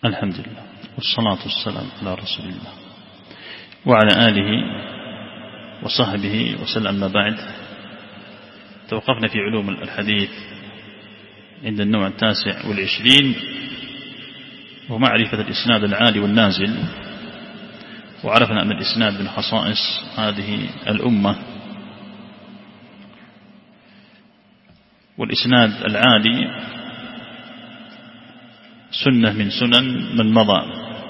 الحمد لله والصلاة والسلام على رسول الله وعلى آله وصحبه وسلم. ما بعد، توقفنا في علوم الحديث عند النوع 29 ومعرفة الإسناد العالي والنازل، وعرفنا أن الإسناد من خصائص هذه الأمة، والإسناد العالي سنة من سنن من مضى.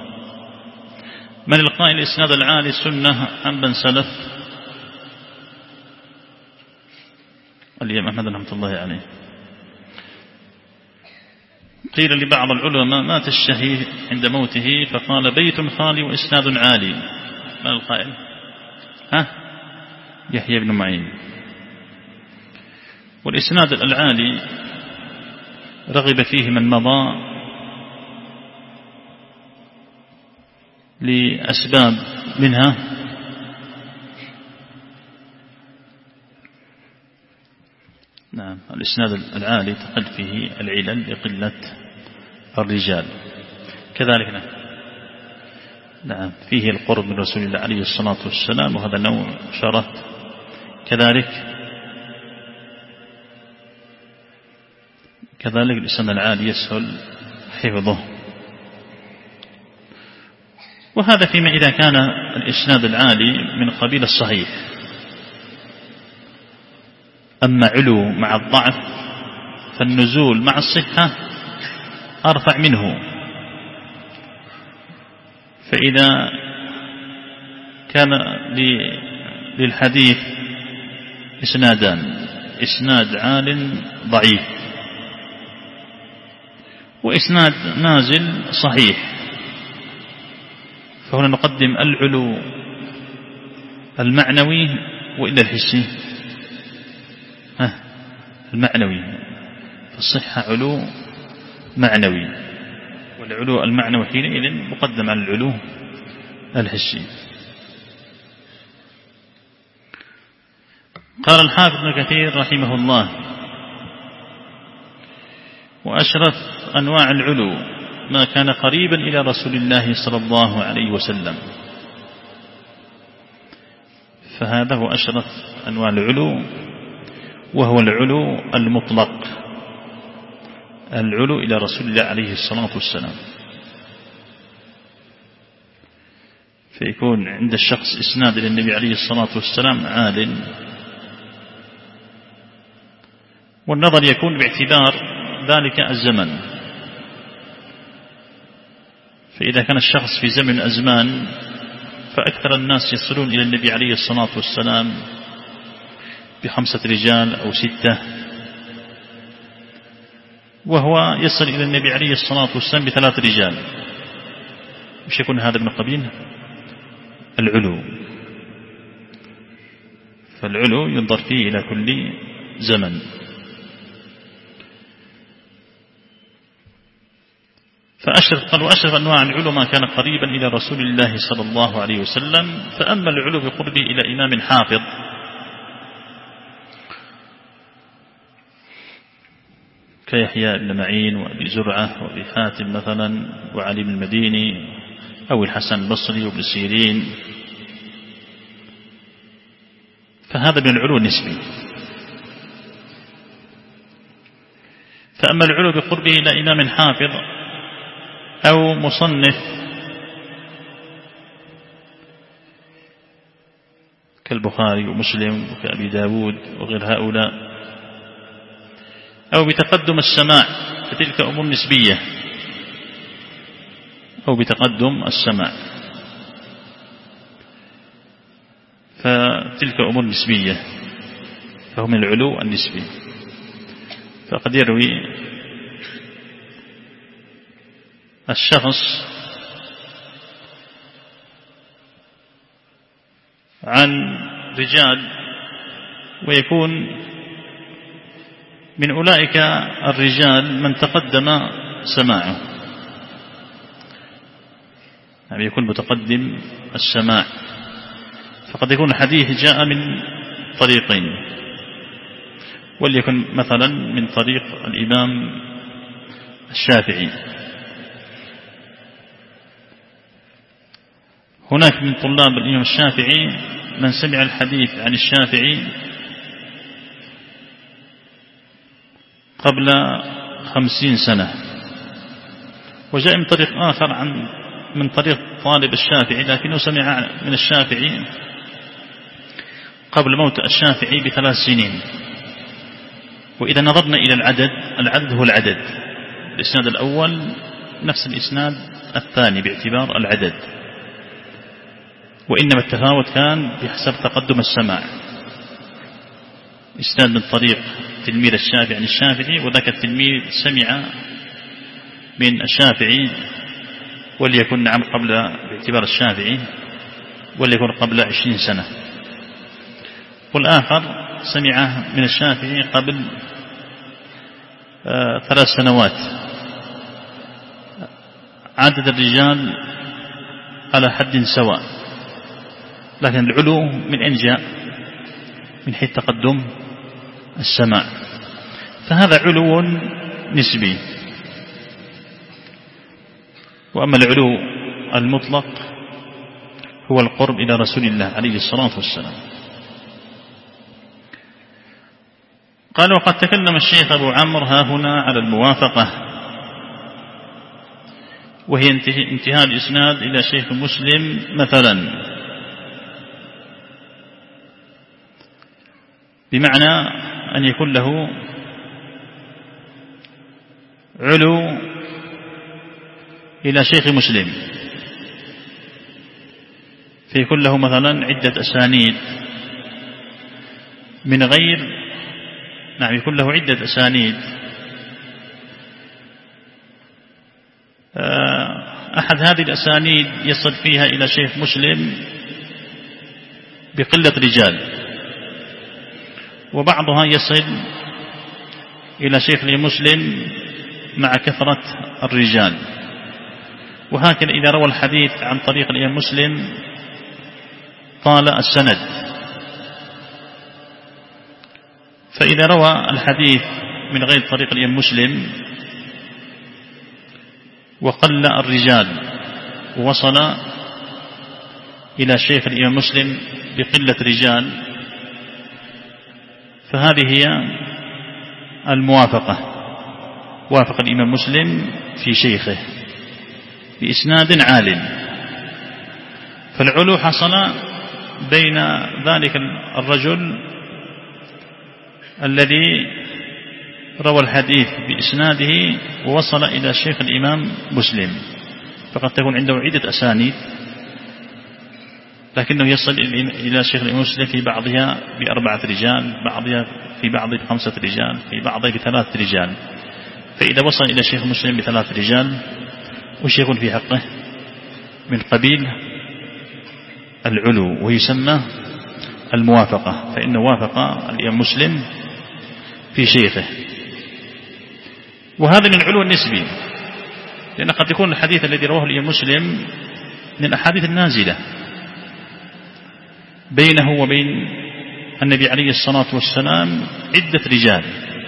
من القائل الإسناد العالي سنة عن من سلف؟ الإمام أحمد رحمة الله عليه. قيل لبعض العلماء مات الشهيد عند موته فقال بيت خالي وإسناد عالي. من القائل؟ يحيى بن معين. والإسناد العالي رغب فيه من مضى لأسباب، منها الإسناد العالي تقل فيه العلل لقلة الرجال، كذلك فيه القرب من رسول الله عليه الصلاة والسلام، وهذا نوع شرط. كذلك الإسناد العالي يسهل حفظه. وهذا فيما إذا كان الإسناد العالي من قبيل الصحيح. أما علو مع الضعف فالنزول مع الصحة أرفع منه. فإذا كان للحديث إسنادان، إسناد عال ضعيف وإسناد نازل صحيح، فهنا نقدم العلو المعنوي وإلا الحسي؟ المعنوي. فالصحة علو معنوي، والعلو المعنوي حينئذ مقدم على العلو الحسي. قال الحافظ ابن كثير رحمه الله: وأشرف أنواع العلو ما كان قريبا إلى رسول الله صلى الله عليه وسلم. فهذا هو أشرف أنواع العلو، وهو العلو المطلق، العلو إلى رسول الله عليه الصلاة والسلام. فيكون عند الشخص إسناد إلى النبي عليه الصلاة والسلام عال، والنظر يكون باعتبار ذلك الزمن. فإذا كان الشخص في زمن أزمان فأكثر الناس يصلون إلى النبي عليه الصلاة والسلام ب5 رجال أو 6، وهو يصل إلى النبي عليه الصلاة والسلام ب3 رجال، مش يكون هذا من قبيل العلو. فالعلو ينظر فيه إلى كل زمن. وأشرف أنواع العلو ما كان قريبا إلى رسول الله صلى الله عليه وسلم. فأما العلو بقربه إلى إمام حافظ كيحيى بن معين وأبي زرعة وأبي حاتم مثلا وعلي بن المديني أو الحسن البصري وابن سيرين، فهذا من العلو النسبي. فأما العلو بقربه إلى إمام حافظ أو مصنف كالبخاري ومسلم وكأبي داود وغير هؤلاء، أو بتقدم السماع، فتلك أمور نسبية، أو بتقدم السماع، فتلك أمور نسبية، فهو من العلو النسبي. فقد يروي الشخص عن رجال ويكون من أولئك الرجال من تقدم سماعه، يعني يكون متقدم السماع. فقد يكون الحديث جاء من طريقين، وليكن مثلا من طريق الإمام الشافعي هناك من طلاب الإمام الشافعي من سمع الحديث عن الشافعي قبل 50 سنة، وجاء من طريق آخر من طريق طالب الشافعي لكنه سمع من الشافعي قبل موت الشافعي ب3 سنين. وإذا نظرنا إلى العدد هو العدد، الإسناد الأول نفس الإسناد الثاني باعتبار العدد، وإنما التفاوت كان بحسب تقدم السماع. إسناد من طريق تلميذ الشافعي عن الشافعي، وذاك التلميذ سمع من الشافعي وليكن نعم قبل باعتبار الشافعي وليكن قبل 20 سنة، والآخر سمع من الشافعي قبل 3 سنوات. عدد الرجال على حد سواء، لكن العلو من أين جاء؟ من حيث تقدم السماع، فهذا علو نسبي. وأما العلو المطلق هو القرب إلى رسول الله عليه الصلاة والسلام. قال: وقد تكلم الشيخ أبو عمرو ها هنا على الموافقة، وهي انتهاء الإسناد إلى شيخ مسلم مثلا، بمعنى أن يكون له علو إلى شيخ مسلم، فيكون له مثلا عدة أسانيد من غير يكون له عدة أسانيد. أحد هذه الأسانيد يصل فيها إلى شيخ مسلم بقلة رجال، وبعضها يصل إلى شيخ مسلم مع كثرة الرجال. وهكذا إذا روى الحديث عن طريق الإمام مسلم طال السند، فإذا روى الحديث من غير طريق الإمام مسلم وقل الرجال ووصل إلى شيخ الإمام مسلم بقلة رجال، فهذه هي الموافقة، وافق الإمام مسلم في شيخه بإسناد عال. فالعلو حصل بين ذلك الرجل الذي روى الحديث بإسناده ووصل إلى شيخ الإمام مسلم، فقد تكون عنده عدة أسانيد لكنه يصل إلى شيخ الإمام مسلم في بعضها ب4 رجال، في بعضها ب5 رجال، في بعضها ب3 رجال. فإذا وصل إلى شيخ مسلم ب3 رجال وش يكون في حقه؟ من قبيل العلو، ويسمى الموافقة، فإنه وافق الإمام مسلم في شيخه. وهذا من العلو النسبي، لأن قد يكون الحديث الذي رواه الإمام مسلم من الأحاديث النازلة بينه وبين النبي عليه الصلاة والسلام عدة رجال،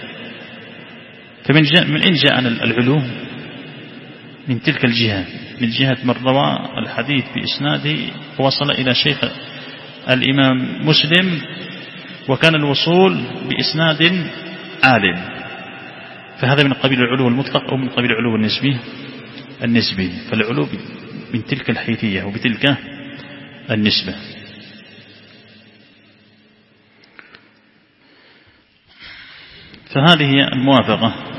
فمن أين جاء العلو؟ من تلك الجهة، من جهة من روى الحديث بإسناده ووصل إلى شيخ الإمام مسلم، وكان الوصول بإسناد عال، فهذا من قبيل العلو المطلق أو من قبيل العلو النسبي. فالعلو من تلك الحيثية وبتلك النسبة. فهذه هي الموافقة.